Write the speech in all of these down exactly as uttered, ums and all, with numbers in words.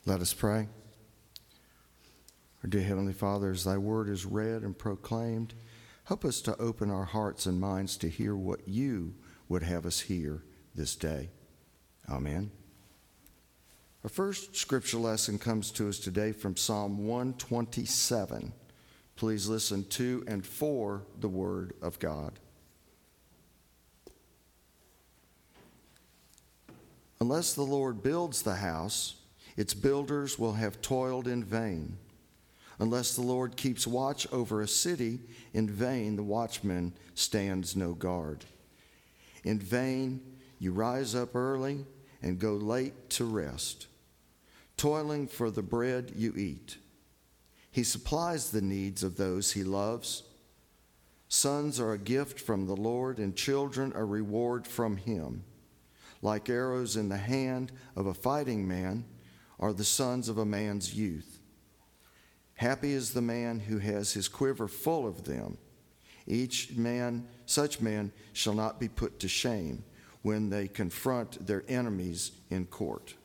Let us pray. Our dear Heavenly Father, as thy word is read and proclaimed, help us to open our hearts and minds to hear what you would have us hear this day. Amen. Our first scripture lesson comes to us today from Psalm one twenty-seven. Please listen to and for the word of God. Unless the Lord builds the house, its builders will have toiled in vain. Unless the Lord keeps watch over a city, in vain the watchman stands no guard. In vain you rise up early and go late to rest, toiling for the bread you eat. He supplies the needs of those he loves. Sons are a gift from the Lord, and children a reward from him. Like arrows in the hand of a fighting man are the sons of a man's youth. Happy is the man who has his quiver full of them. Each man, such man, shall not be put to shame when they confront their enemies in court.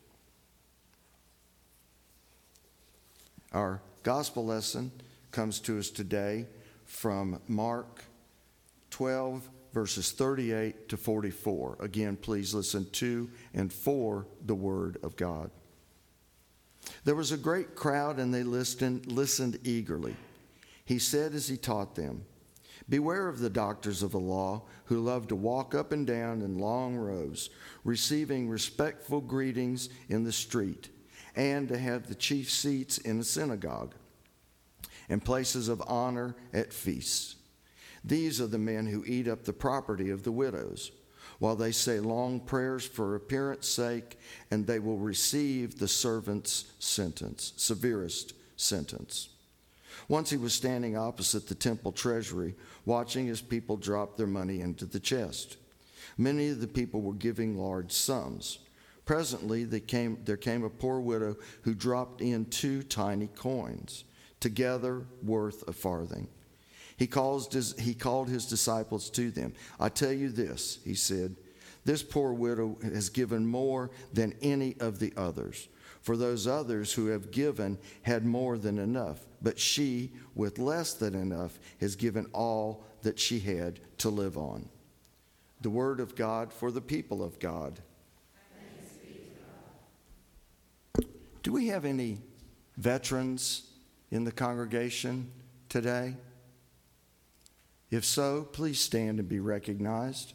Our gospel lesson comes to us today from Mark twelve, verses thirty-eight to forty-four. Again, please listen to and for the word of God. There was a great crowd, and they listened, listened eagerly. He said as he taught them, "Beware of the doctors of the law who love to walk up and down in long rows, receiving respectful greetings in the street, and to have the chief seats in the synagogue and places of honor at feasts. These are the men who eat up the property of the widows, while they say long prayers for appearance sake, and they will receive the servant's sentence, severest sentence." Once he was standing opposite the temple treasury, watching as people dropped their money into the chest. Many of the people were giving large sums. Presently they came, there came a poor widow who dropped in two tiny coins, together worth a farthing. He, calls, he called his disciples to them. "I tell you this," he said, "this poor widow has given more than any of the others. For those others who have given had more than enough, but she, with less than enough, has given all that she had to live on." The word of God for the people of God. Thanks be to God. Do we have any veterans in the congregation today? If so, please stand and be recognized.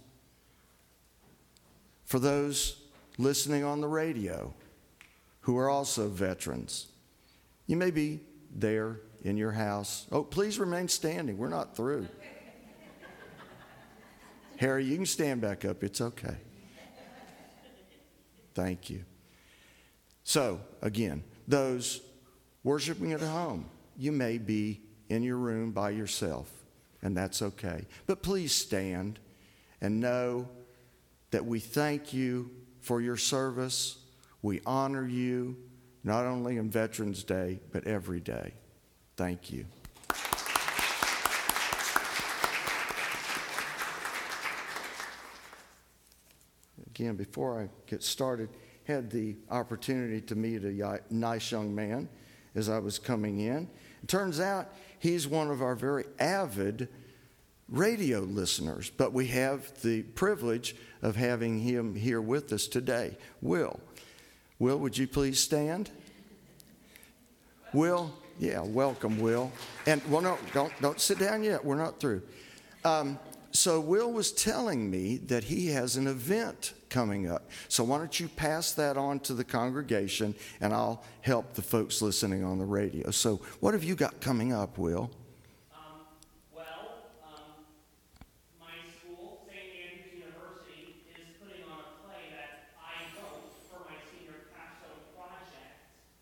For those listening on the radio who are also veterans, you may be there in your house. Oh, please remain standing. We're not through. Harry, you can stand back up. It's okay. Thank you. So, again, those worshiping at home, you may be in your room by yourself. And that's okay. But please stand and know that we thank you for your service. We honor you, not only on Veterans Day, but every day. Thank you. Again, before I get started, had the opportunity to meet a nice young man as I was coming in. It turns out he's one of our very avid radio listeners, but we have the privilege of having him here with us today. Will. Will, would you please stand? Will? Yeah, welcome, Will. And, well, no, don't, don't sit down yet. We're not through. Um, so Will was telling me that he has an event coming up. So why don't you pass that on to the congregation, and I'll help the folks listening on the radio. So what have you got coming up, Will? Um, well, um, my school, Saint Andrews University, is putting on a play that I wrote for my senior capstone project.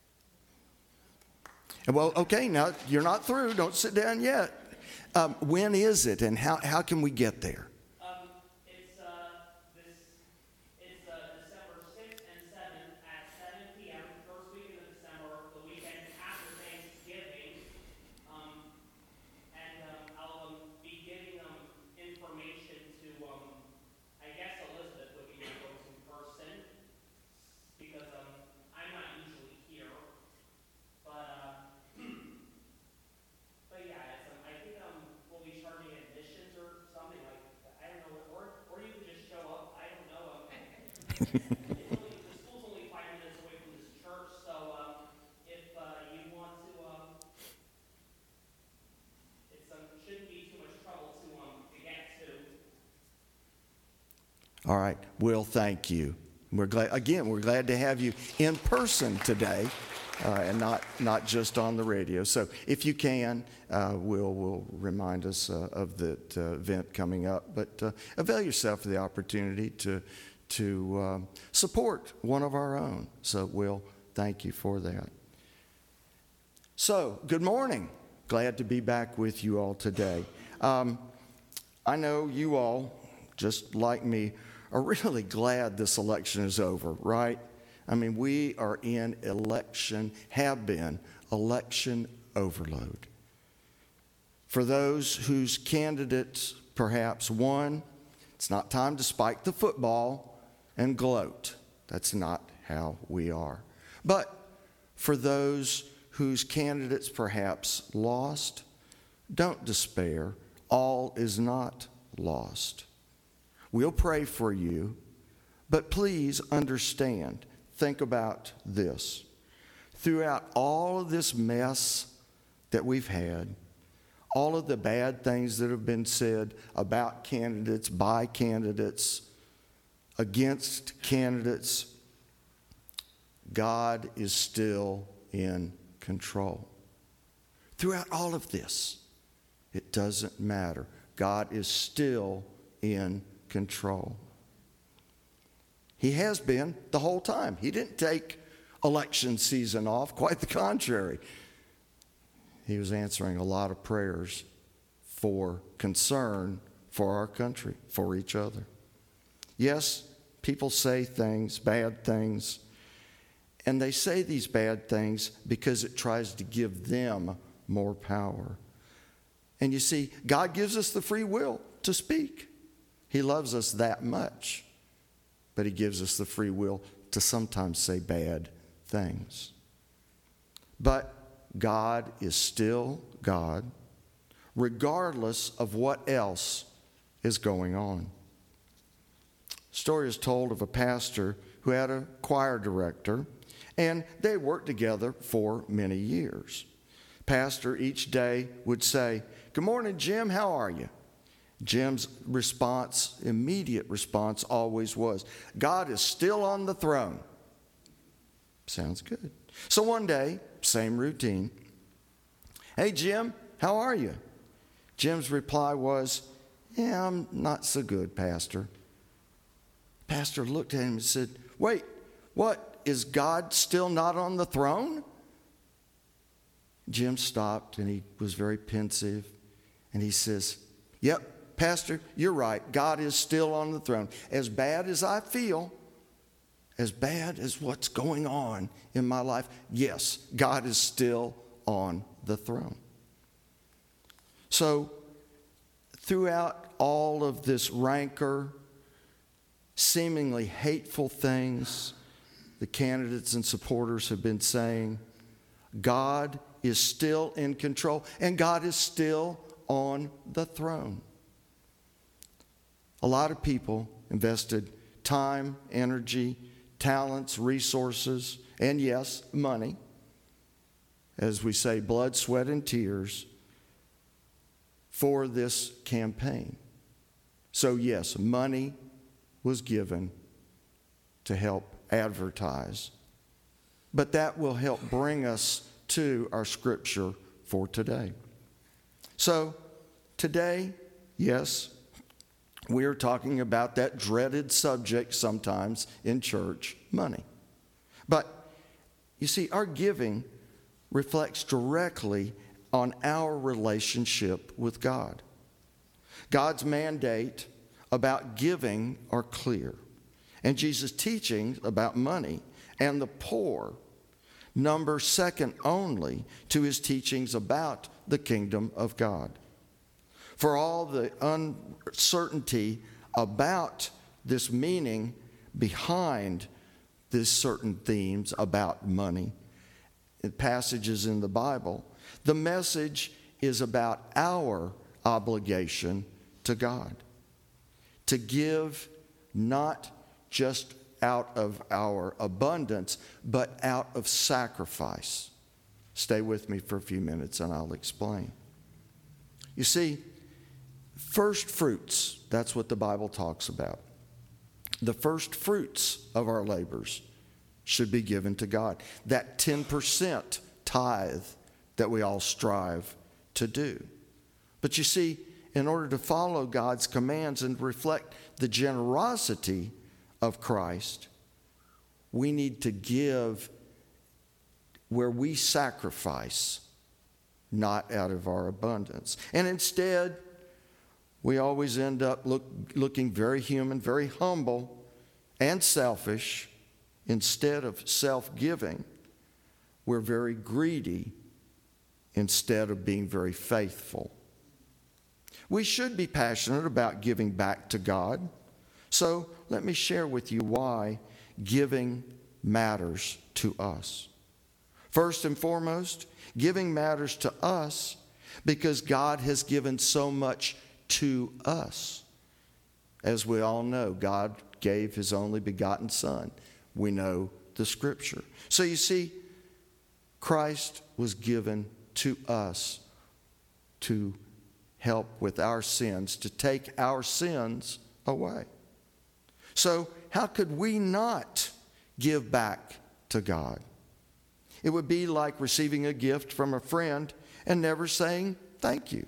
Well, okay, now you're not through. Don't sit down yet. Um, when is it, and how, how can we get there? Um, it's uh, this, it's uh, December sixth and seventh at seven p.m. First weekend of December, the weekend after Thanksgiving. Um, and um, I'll um, be giving them information to, um, I guess Elizabeth would be my go-to person, because um, I'm not usually here. It's only, the school's only five minutes away from this church, so um, if uh, you want to, um, it um, shouldn't be too much trouble to um to get to. All right, Will, thank you. We're glad, again, we're glad to have you in person today uh, and not, not just on the radio. So if you can, uh, Will will remind us uh, of that uh, event coming up. But uh, avail yourself of the opportunity to, to um, support one of our own. So, Will, thank you for that. So, good morning. Glad to be back with you all today. Um, I know you all, just like me, are really glad this election is over, right? I mean, we are in election, have been, election overload. For those whose candidates perhaps won, it's not time to spike the football and gloat. That's not how we are. But for those whose candidates perhaps lost, don't despair. All is not lost. We'll pray for you, but please understand, think about this. Throughout all of this mess that we've had, all of the bad things that have been said about candidates, by candidates, against candidates, God is still in control. Throughout all of this, it doesn't matter. God is still in control. He has been the whole time. He didn't take election season off. Quite the contrary. He was answering a lot of prayers for concern for our country, for each other. Yes, people say things, bad things, and they say these bad things because it tries to give them more power. And you see, God gives us the free will to speak. He loves us that much, but he gives us the free will to sometimes say bad things. But God is still God, regardless of what else is going on. A story is told of a pastor who had a choir director, and they worked together for many years. Pastor each day would say, "Good morning, Jim, how are you?" Jim's response, immediate response, always was, "God is still on the throne." Sounds good. So one day, same routine. "Hey, Jim, how are you?" Jim's reply was, "Yeah, I'm not so good, Pastor." Pastor looked at him and said, "Wait, what, is God still not on the throne?" Jim stopped and he was very pensive and he says, "Yep, Pastor, you're right. God is still on the throne. As bad as I feel, as bad as what's going on in my life, yes, God is still on the throne." So, throughout all of this rancor, seemingly hateful things the candidates and supporters have been saying, God is still in control, and God is still on the throne. A lot of people invested time, energy, talents, resources, and yes, money, as we say, blood, sweat, and tears, for this campaign. So yes, money was given to help advertise, but that will help bring us to our scripture for today. So today, yes, we are talking about that dreaded subject sometimes in church, money. But you see, our giving reflects directly on our relationship with God. God's mandate about giving are clear, and Jesus' teachings about money and the poor number second only to his teachings about the kingdom of God. For all the uncertainty about this meaning behind these certain themes about money, in passages in the Bible, the message is about our obligation to God. To give not just out of our abundance, but out of sacrifice. Stay with me for a few minutes and I'll explain. You see, first fruits, that's what the Bible talks about. The first fruits of our labors should be given to God. That ten percent tithe that we all strive to do. But you see, in order to follow God's commands and reflect the generosity of Christ, we need to give where we sacrifice, not out of our abundance. And instead, we always end up look, looking very human, very humble, and selfish. Instead of self-giving, we're very greedy instead of being very faithful. We should be passionate about giving back to God. So let me share with you why giving matters to us. First and foremost, giving matters to us because God has given so much to us. As we all know, God gave his only begotten Son. We know the scripture. So you see, Christ was given to us to help with our sins, to take our sins away. So how could we not give back to God? It would be like receiving a gift from a friend and never saying thank you.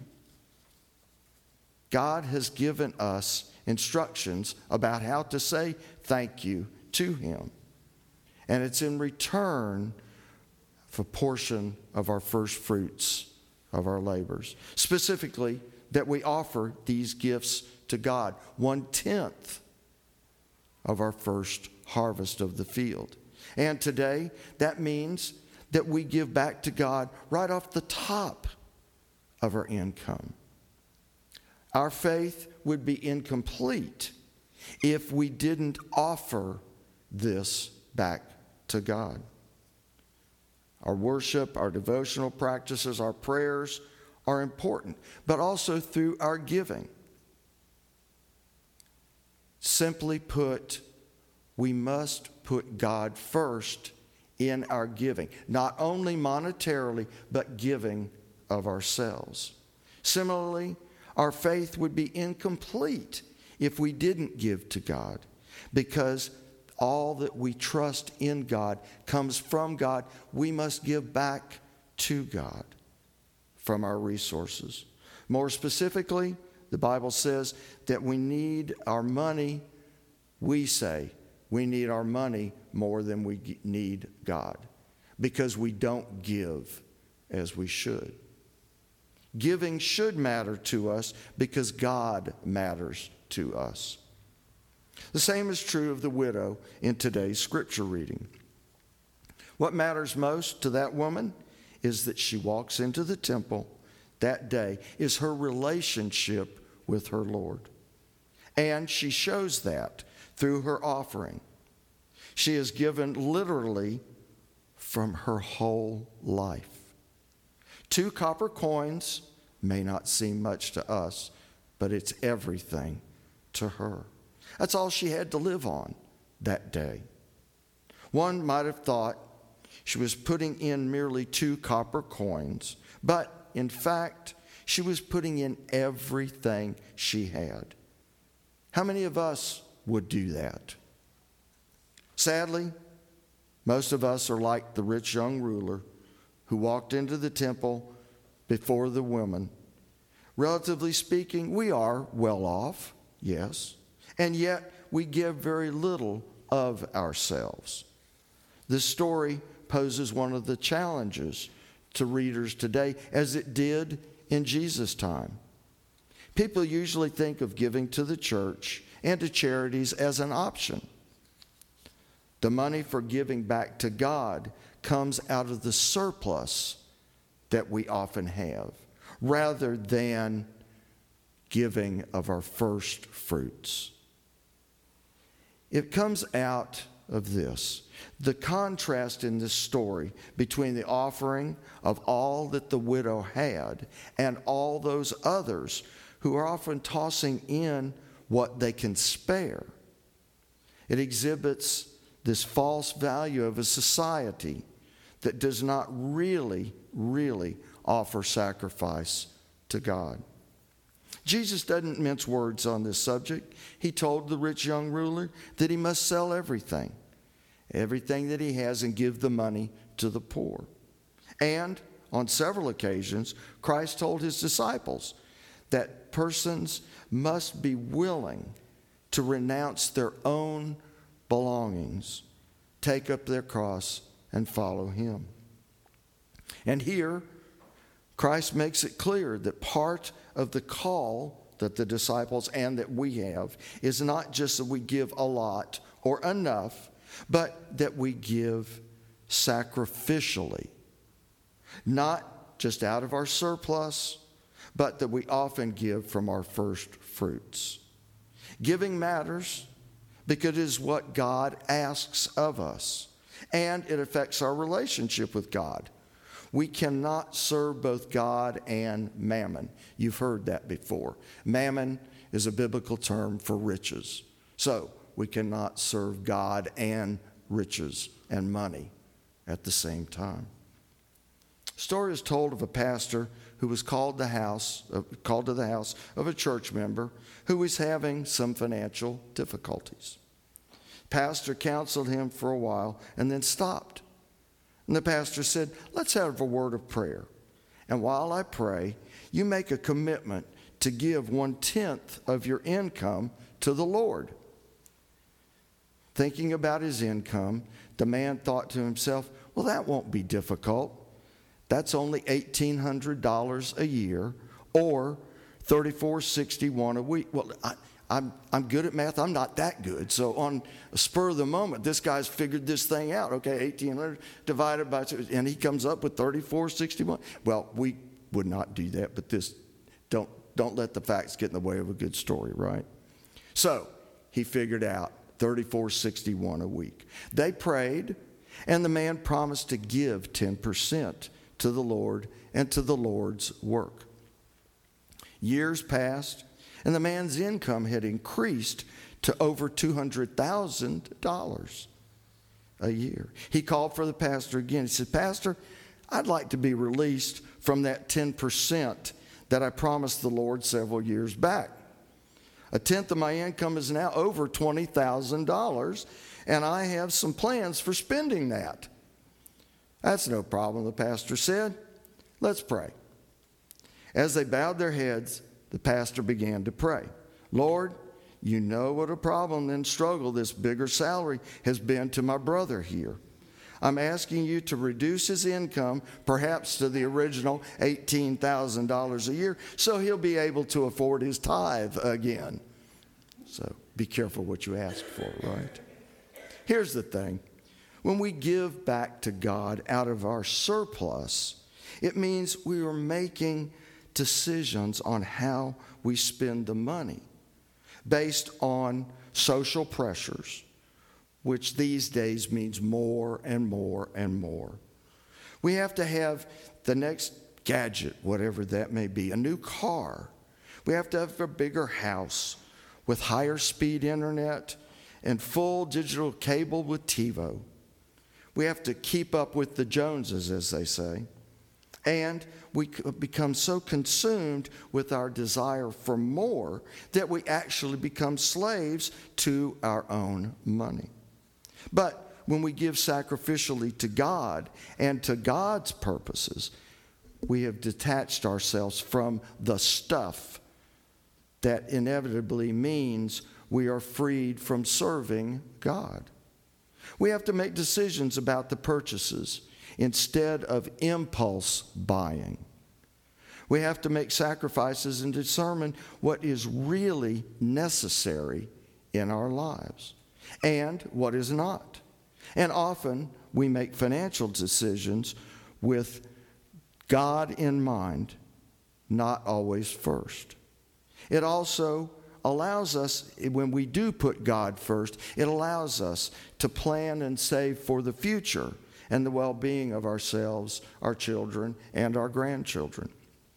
God has given us instructions about how to say thank you to him. And it's in return for a portion of our first fruits of our labors. Specifically, that we offer these gifts to God, one-tenth of our first harvest of the field. And today, that means that we give back to God right off the top of our income. Our faith would be incomplete if we didn't offer this back to God. Our worship, our devotional practices, our prayers are important, but also through our giving. Simply put, we must put God first in our giving, not only monetarily, but giving of ourselves. Similarly, our faith would be incomplete if we didn't give to God, because all that we trust in God comes from God. We must give back to God from our resources. More specifically, the Bible says that we need our money, we say, we need our money more than we need God, because we don't give as we should. Giving should matter to us because God matters to us. The same is true of the widow in today's scripture reading. What matters most to that woman is that she walks into the temple that day, is her relationship with her Lord. And she shows that through her offering. She is given literally from her whole life. Two copper coins may not seem much to us, but it's everything to her. That's all she had to live on that day. One might have thought she was putting in merely two copper coins, but in fact, she was putting in everything she had. How many of us would do that? Sadly, most of us are like the rich young ruler who walked into the temple before the woman. Relatively speaking, we are well off, yes, and yet we give very little of ourselves. This story poses one of the challenges to readers today, as it did in Jesus' time. People usually think of giving to the church and to charities as an option. The money for giving back to God comes out of the surplus that we often have, rather than giving of our first fruits. It comes out of this, the contrast in this story between the offering of all that the widow had and all those others who are often tossing in what they can spare. It exhibits this false value of a society that does not really, really offer sacrifice to God. Jesus doesn't mince words on this subject. He told the rich young ruler that he must sell everything, everything that he has, and give the money to the poor. And on several occasions, Christ told his disciples that persons must be willing to renounce their own belongings, take up their cross, and follow him. And here, Christ makes it clear that part of the call that the disciples and that we have is not just that we give a lot or enough, but that we give sacrificially. Not just out of our surplus, but that we often give from our first fruits. Giving matters because it is what God asks of us, and it affects our relationship with God. We cannot serve both God and mammon. You've heard that before. Mammon is a biblical term for riches. So we cannot serve God and riches and money at the same time. A story is told of a pastor who was called the house, uh, called to the house of a church member who was having some financial difficulties. Pastor counseled him for a while and then stopped. And the pastor said, "Let's have a word of prayer. And while I pray, you make a commitment to give one-tenth of your income to the Lord." Thinking about his income, the man thought to himself, well, that won't be difficult. That's only eighteen hundred dollars a year, or thirty-four sixty-one a week. Well, I, I'm, I'm good at math. I'm not that good. So on a spur of the moment, this guy's figured this thing out. Okay, eighteen hundred divided by two, and he comes up with thirty-four sixty-one. Well, we would not do that, but this, don't, don't let the facts get in the way of a good story, right? So he figured out thirty-four sixty-one a week. They prayed, and the man promised to give ten percent to the Lord and to the Lord's work. Years passed, and the man's income had increased to over two hundred thousand dollars a year. He called for the pastor again. He said, "Pastor, I'd like to be released from that ten percent that I promised the Lord several years back. A tenth of my income is now over twenty thousand dollars, and I have some plans for spending that." "That's no problem," the pastor said. "Let's pray." As they bowed their heads, the pastor began to pray. "Lord, you know what a problem and struggle this bigger salary has been to my brother here. I'm asking you to reduce his income, perhaps to the original eighteen thousand dollars a year, so he'll be able to afford his tithe again." So be careful what you ask for, right? Here's the thing. When we give back to God out of our surplus, it means we are making decisions on how we spend the money based on social pressures, which these days means more and more and more. We have to have the next gadget, whatever that may be, a new car. We have to have a bigger house with higher speed internet and full digital cable with TiVo. We have to keep up with the Joneses, as they say. And we become so consumed with our desire for more that we actually become slaves to our own money. But when we give sacrificially to God and to God's purposes, we have detached ourselves from the stuff that inevitably means we are freed from serving God. We have to make decisions about the purchases instead of impulse buying. We have to make sacrifices and determine what is really necessary in our lives and what is not. And often we make financial decisions with God in mind, not always first. It also allows us, when we do put God first, it allows us to plan and save for the future and the well-being of ourselves, our children, and our grandchildren.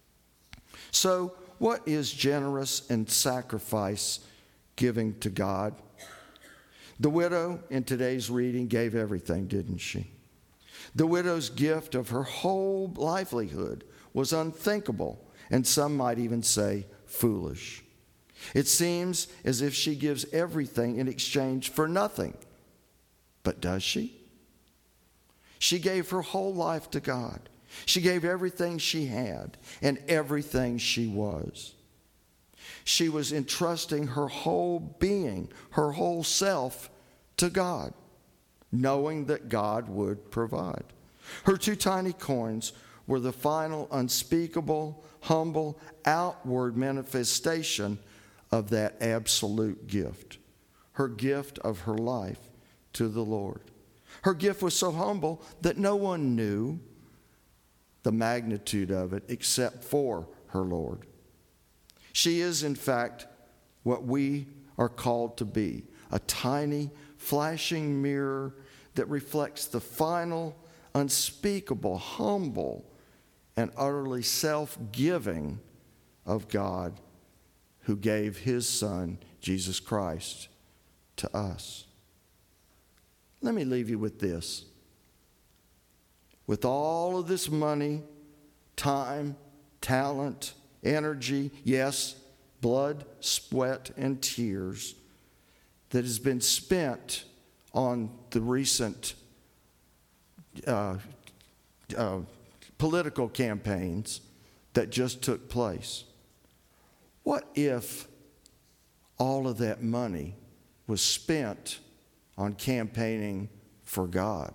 So, what is generous and sacrifice giving to God? The widow in today's reading gave everything, didn't she? The widow's gift of her whole livelihood was unthinkable, and some might even say foolish. It seems as if she gives everything in exchange for nothing. But does she? She gave her whole life to God. She gave everything she had and everything she was. She was entrusting her whole being, her whole self, to God, knowing that God would provide. Her two tiny coins were the final, unspeakable, humble, outward manifestation of that absolute gift, her gift of her life to the Lord. Her gift was so humble that no one knew the magnitude of it except for her Lord. She is, in fact, what we are called to be, a tiny, flashing mirror that reflects the final, unspeakable, humble, and utterly self-giving of God, who gave his Son, Jesus Christ, to us. Let me leave you with this. With all of this money, time, talent, energy, yes, blood, sweat, and tears that has been spent on the recent uh, uh, political campaigns that just took place. What if all of that money was spent on campaigning for God?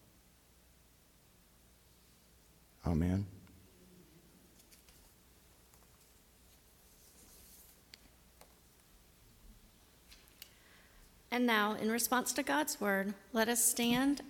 Amen. And now, in response to God's word, let us stand